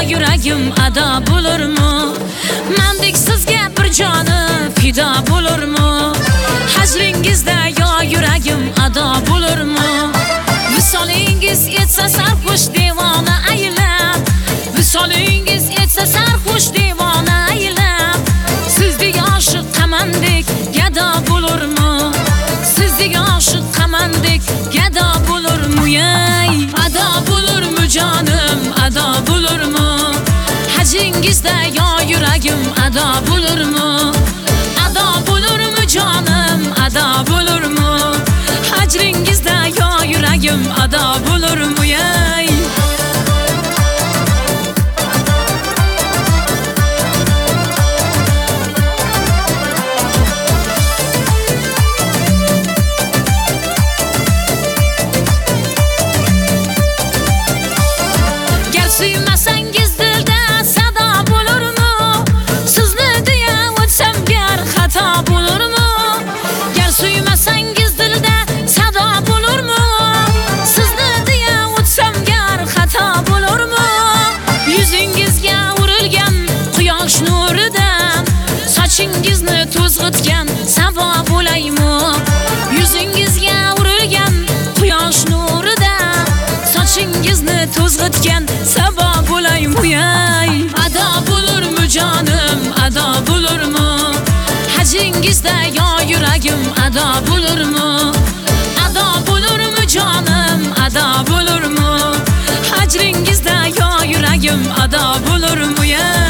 yuragim ado bo'lurmi? Mendek sizga bir joni fido bo'lurmi? Hajringizda yo yuragim ado bo'lurmi? Visolingiz etsa sarxush devona aylab, visolingiz etsa sarxush devona aylab, sizdek oshiq qamandek gado bo'lurmi? Sizdek oshiq qamandek gado bo'lurmi? Ado bo'lurmi jonim, ado bo'lurmi? Hajringizda yo yuragim ado bo'lurmi? Ado bo'lurmi jonim, ado bo'lurmi? Hajringizda yo yuragim ado bo'lurmi? Sochingizni to'zg'itgan sabo bo'laymi? Yuzingizga urilgan quyosh nuridan sochingizni to'zg'itgan sabo bo'laymi? Ado bo'lurmi jonim, ado bo'lurmi? Hajringizda yo yuragim ado bo'lurmi? Ado bo'lurmi jonim, ado bo'lurmi? Hajringizda yo yuragim ado bo'lurmi?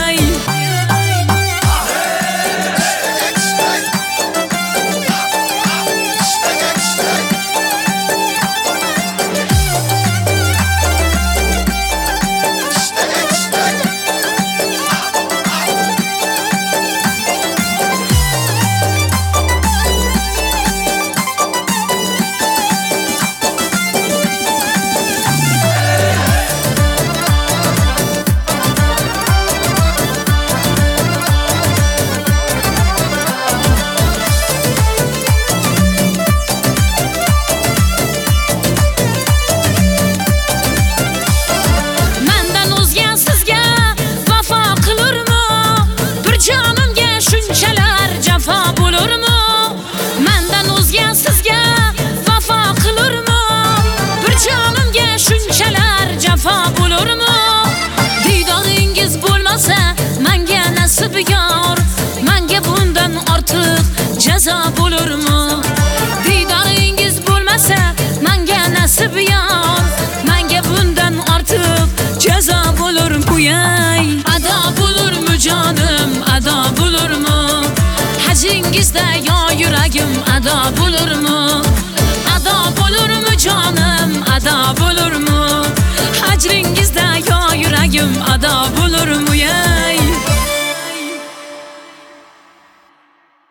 Menga bundan ortiq jazo bo'lurmi? Didoringiz bo'lmasa menga nasib yor, menga bundan ortiq jazo bo'lurmi? Ado bo'lurmi jonim, ado bo'lurmi? Hajringizda yo yuragim ado bo'lurmi?